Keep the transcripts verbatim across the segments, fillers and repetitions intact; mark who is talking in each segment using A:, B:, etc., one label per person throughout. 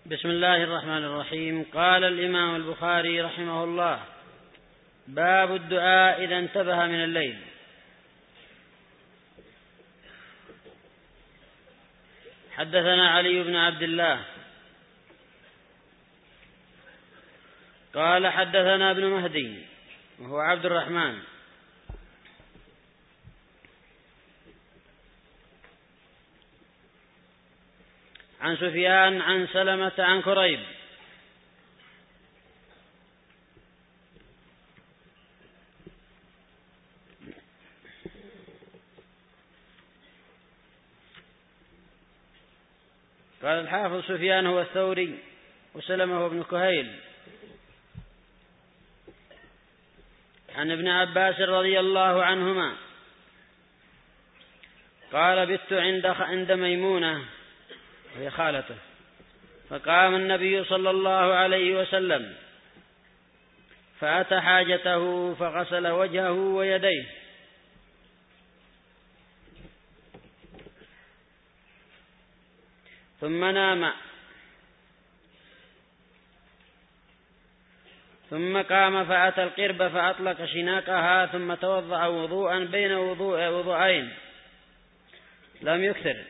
A: بسم الله الرحمن الرحيم. قال الإمام البخاري رحمه الله: باب الدعاء إذا انتبه من الليل. حدثنا علي بن عبد الله قال حدثنا ابن مهدي وهو عبد الرحمن عن سفيان عن سلمة عن كريب قال الحافظ: سفيان هو الثوري وسلمة هو ابن كهيل عن ابن عباس رضي الله عنهما قال: بت عند عند ميمونة وهي خالته، فقام النبي صلى الله عليه وسلم فأتى حاجته فغسل وجهه ويديه، ثم نام، ثم قام فأتى القرب فأطلق شناقها، ثم توضأ وضوءا بين وضوء وضوءين لم يكثر،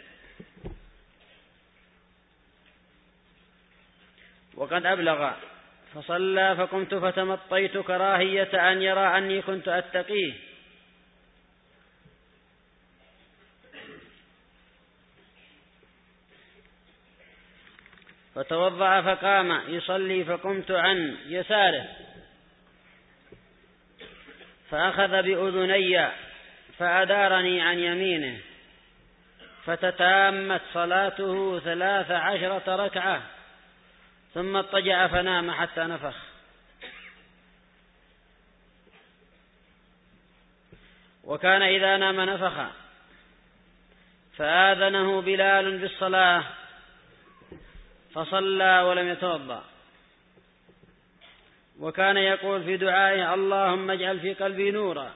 A: وقد أبلغ، فصلى، فقمت فتمطيت كراهية أن يرى أني كنت أتقيه، فتوضأ فقام يصلي، فقمت عن يساره فأخذ بأذني فأدارني عن يمينه، فتتامت صلاته ثلاث عشرة ركعة، ثم اضطجع فنام حتى نفخ. وكان إذا نام نفخ، فآذنه بلال بالصلاة فصلى ولم يتوضأ. وكان يقول في دعائه: اللهم اجعل في قلبي نورا،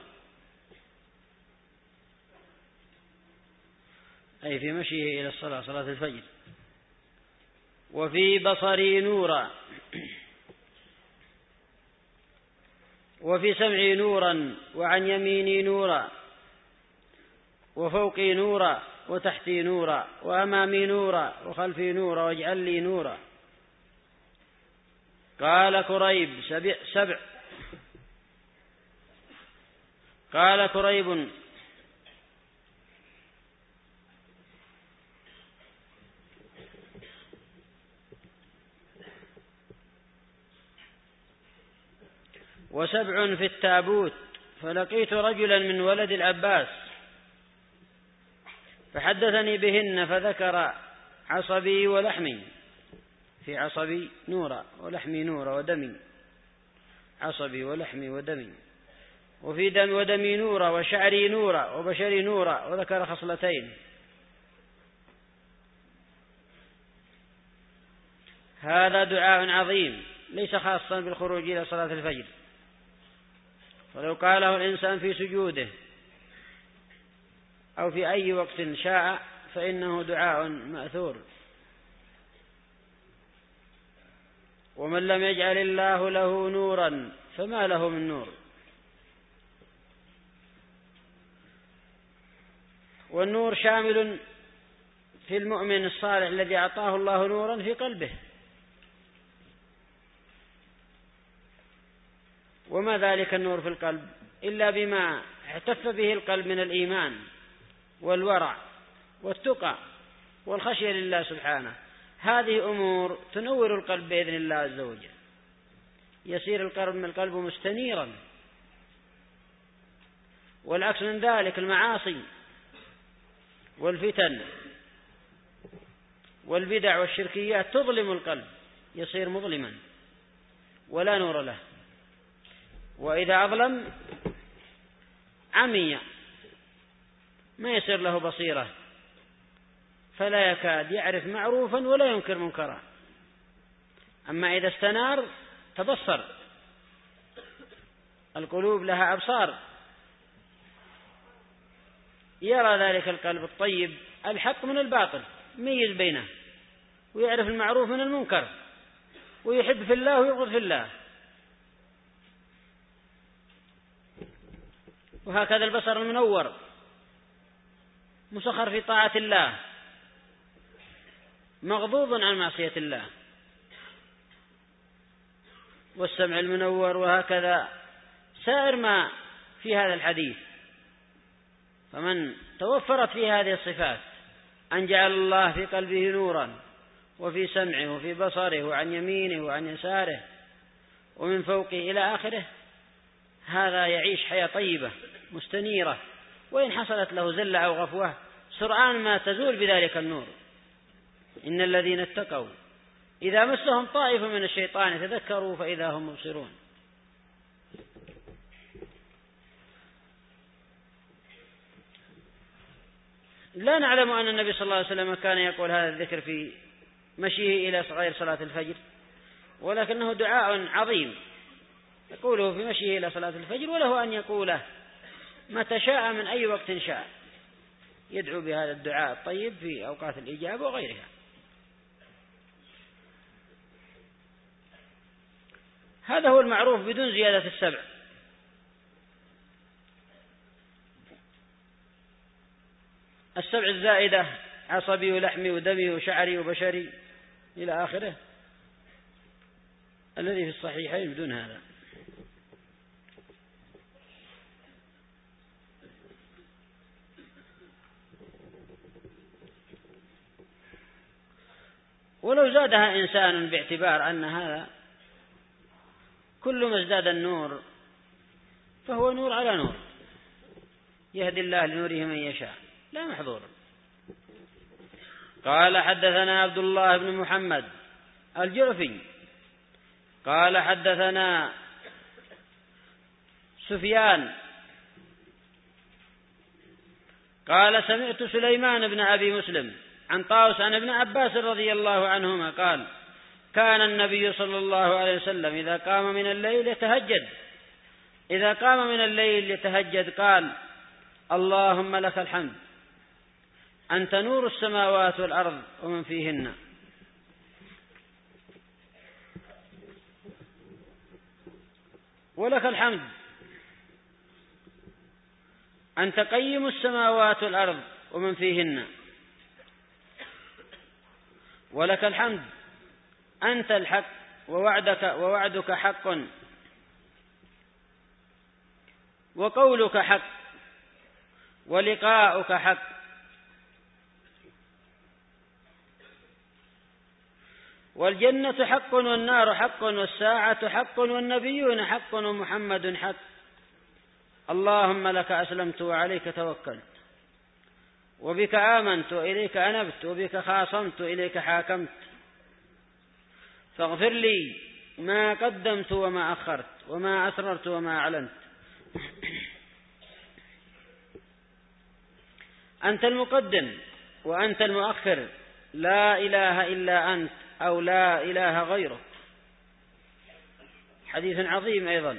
A: أي في مشيه إلى الصلاة، صلاة الفجر، وفي بصري نورا، وفي سمعي نورا، وعن يميني نورا، وفوقي نورا، وتحتي نورا، وأمامي نورا، وخلفي نورا، واجعل لي نورا. قال كريب: سبع, سبع قال كريب: وسبع في التابوت، فلقيت رجلا من ولد العباس فحدثني بهن، فذكر عصبي ولحمي، في عصبي نورا ولحمي نورا ودمي، عصبي ولحمي ودمي، وفي دم ودمي نورا، وشعري نورا، وبشري نورا، وذكر خصلتين. هذا دعاء عظيم ليس خاصا بالخروج إلى صلاة الفجر، ولو قاله الإنسان في سجوده أو في أي وقت شاء فإنه دعاء مأثور. ومن لم يجعل الله له نورا فما له من نور. والنور شامل في المؤمن الصالح الذي أعطاه الله نورا في قلبه. وما ذلك النور في القلب إلا بما احتف به القلب من الإيمان والورع والتقى والخشية لله سبحانه. هذه أمور تنور القلب بإذن الله عز وجل، يصير القلب من القلب مستنيرا. والعكس من ذلك المعاصي والفتن والبدع والشركيات تظلم القلب، يصير مظلما ولا نور له، وإذا أظلم عمي ما يصير له بصيرة، فلا يكاد يعرف معروفا ولا ينكر منكرا. أما إذا استنار تبصر، القلوب لها أبصار، يرى ذلك القلب الطيب الحق من الباطل، ميز بينه، ويعرف المعروف من المنكر، ويحب في الله ويبغض في الله. وهكذا البصر المنور مسخر في طاعة الله، مغضوض عن معصية الله. والسمع المنور، وهكذا سائر ما في هذا الحديث. فمن توفرت فيه هذه الصفات، أن جعل الله في قلبه نورا، وفي سمعه وفي بصره، وعن يمينه وعن يساره، ومن فوقه إلى آخره، هذا يعيش حياة طيبة مستنيرة. وإن حصلت له زلة أو غفوة سرعان ما تزول بذلك النور. إن الذين اتقوا إذا مسهم طائف من الشيطان يتذكروا فإذا هم مبصرون. لا نعلم أن النبي صلى الله عليه وسلم كان يقول هذا الذكر في مشيه إلى غير صلاة الفجر، ولكنه دعاء عظيم يقوله في مشيه إلى صلاة الفجر، وله أن يقوله متى شاء من أي وقت شاء، يدعو بهذا الدعاء الطيب في أوقات الإجابة وغيرها. هذا هو المعروف بدون زيادة السبع. السبع الزائدة عصبي ولحمي ودمي وشعري وبشري إلى آخره، الذي في الصحيحين بدون هذا. ولو زادها إنسان باعتبار أن هذا كل ما ازداد النور فهو نور على نور، يهدي الله لنوره من يشاء لا محظور. قال حدثنا عبد الله بن محمد الجعفي قال حدثنا سفيان قال سمعت سليمان بن أبي مسلم عن طاووس عن ابن عباس رضي الله عنهما قال كان النبي صلى الله عليه وسلم إذا قام من الليل يتهجد إذا قام من الليل يتهجد قال اللهم لك الحمد أنت نور السماوات والأرض ومن فيهن ولك الحمد أنت قيم السماوات والأرض ومن فيهن ولك الحمد أنت الحق ووعدك ووعدك حق وقولك حق ولقاؤك حق والجنة حق والنار حق والساعة حق والنبيون حق ومحمد حق اللهم لك أسلمت وعليك توكلت وبك آمنت وإليك أنبت وبك خاصمت وإليك حاكمت فاغفر لي ما قدمت وما أخرت وما أسررت وما أعلنت أنت المقدم وأنت المؤخر لا إله إلا أنت أو لا إله غيرك. حديث عظيم أيضا.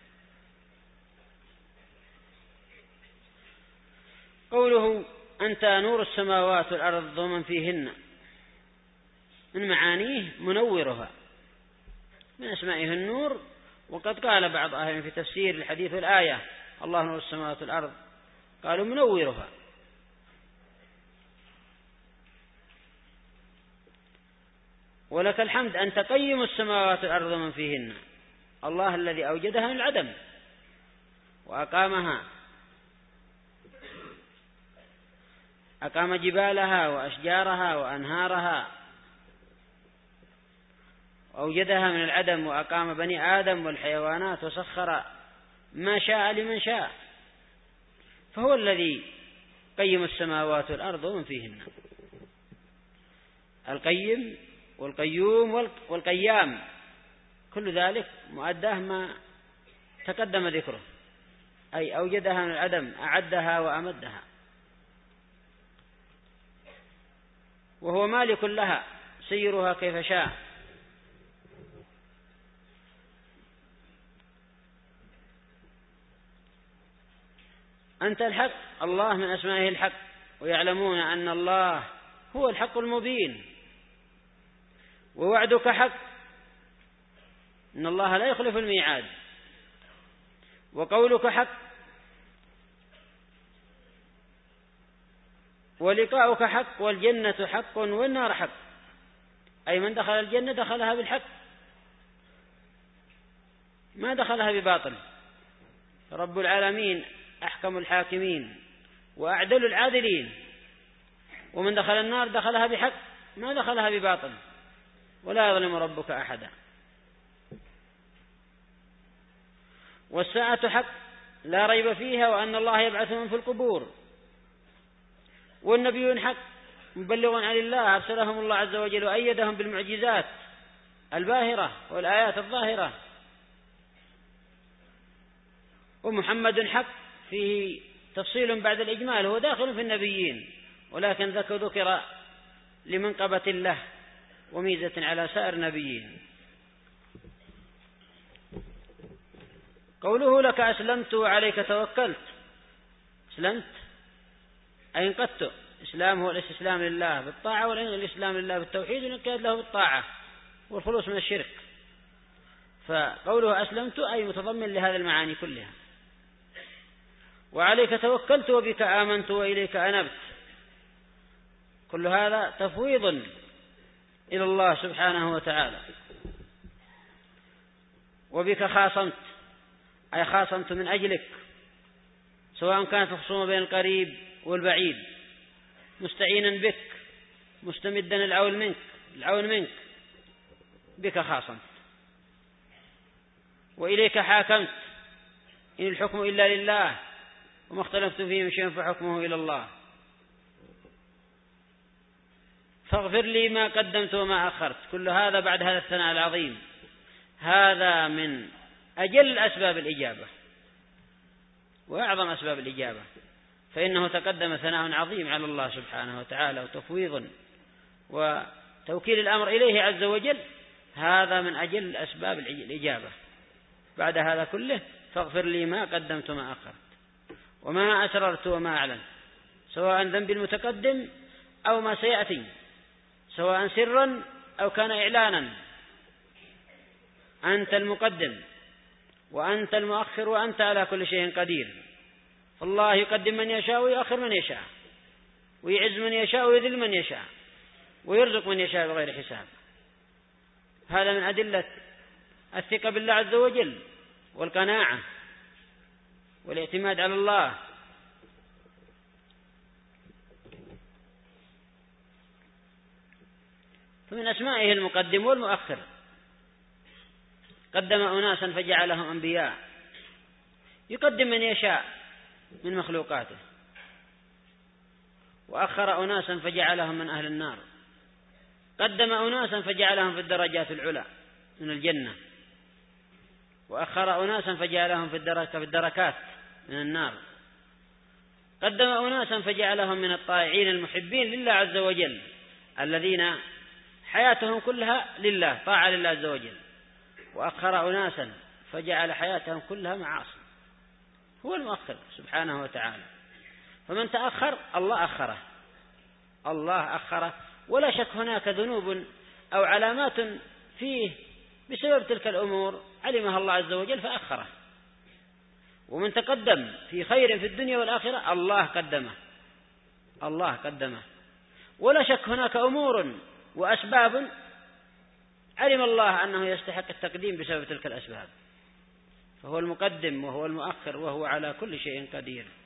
A: قوله أنت نور السماوات والأرض ومن فيهن من معانيه منورها، من أسمائه النور. وقد قال بعض أهل في تفسير الحديث والآية الله نور السماوات والأرض قالوا منورها. ولك الحمد أنت قيم السماوات والأرض ومن فيهن، الله الذي أوجدها من العدم وأقامها، أقام جبالها وأشجارها وأنهارها وأوجدها من العدم وأقام بني آدم والحيوانات وسخر ما شاء لمن شاء، فهو الذي قيم السماوات والأرض ومن فيهن. القيم والقيوم والقيام كل ذلك مؤداه ما تقدم ذكره، أي أوجدها من العدم أعدها وأمدها، وهو مالك لها سيرها كيف شاء. أنت الحق، الله من أسمائه الحق، ويعلمون أن الله هو الحق المبين ووعدك حق، إن الله لا يخلف الميعاد، وقولك حق، ولقاؤك حق، والجنة حق والنار حق، أي من دخل الجنة دخلها بالحق ما دخلها بباطل. رب العالمين أحكم الحاكمين وأعدل العادلين، ومن دخل النار دخلها بحق ما دخلها بباطل، ولا يظلم ربك أحدا. والساعة حق لا ريب فيها، وأن الله يبعث من في القبور، والنبيون حق مبلغون عن الله أرسلهم الله عز وجل وأيدهم بالمعجزات الباهرة والآيات الظاهرة. ومحمد حق فيه تفصيل بعد الإجمال، هو داخل في النبيين، ولكن ذكر لمنقبة له وميزة على سائر النبيين. قوله لك أسلمت وعليك توكلت، أسلمت أي انقدت. إسلام هو الاستسلام لله بالطاعة، والإسلام لله بالتوحيد، والانقياد له بالطاعة والخلوص من الشرك. فقوله أسلمت أي متضمن لهذه المعاني كلها. وعليك توكلت وبك آمنت وإليك أنبت، كل هذا تفويض إلى الله سبحانه وتعالى. وبك خاصمت أي خاصمت من أجلك، سواء كانت الخصومة بين القريب والبعيد، مستعينا بك مستمدا العون منك العون منك بك خاصمت. وإليك حاكمت، إن الحكم إلا لله وما اختلفت فيه من شيء فحكمه إلى الله. فاغفر لي ما قدمت وما أخرت، كل هذا بعد هذا الثناء العظيم. هذا من أجل أسباب الإجابة وأعظم أسباب الإجابة، فإنه تقدم ثناء عظيم على الله سبحانه وتعالى وتفويض وتوكيل الأمر إليه عز وجل. هذا من أجل أسباب الإجابة. بعد هذا كله فاغفر لي ما قدمت وما أخرت وما أسررت وما أعلنت، سواء ذنب المتقدم أو ما سيأتي، سواء سرا أو كان إعلانا. أنت المقدم وأنت المؤخر وأنت على كل شيء قدير. فالله يقدم من يشاء ويؤخر من يشاء، ويعز من يشاء ويذل من يشاء، ويرزق من يشاء بغير حساب. هذا من أدلة الثقة بالله عز وجل والقناعة والاعتماد على الله. فمن أسمائه المقدم والمؤخر. قدم أناسا فجعلهم أنبياء، يقدم من يشاء من مخلوقاته، وأخر أناسا فجعلهم من أهل النار. قدم أناسا فجعلهم في الدرجات العلى من الجنة، وأخر أناسا فجعلهم في الدركات من النار. قدم أناسا فجعلهم من الطائعين المحبين لله عز وجل، الذين حياتهم كلها لله، طاعة لله عز وجل. وأخر أناسا فجعل حياتهم كلها معاصي. هو المؤخر سبحانه وتعالى. فمن تأخر الله أخره، الله أخره، ولا شك هناك ذنوب أو علامات فيه بسبب تلك الأمور علمها الله عز وجل فأخره. ومن تقدم في خير في الدنيا والآخرة الله قدمه، الله قدمه. ولا شك هناك أمور وأسباب علم الله أنه يستحق التقديم بسبب تلك الأسباب، فهو المقدم وهو المؤخر وهو على كل شيء قدير.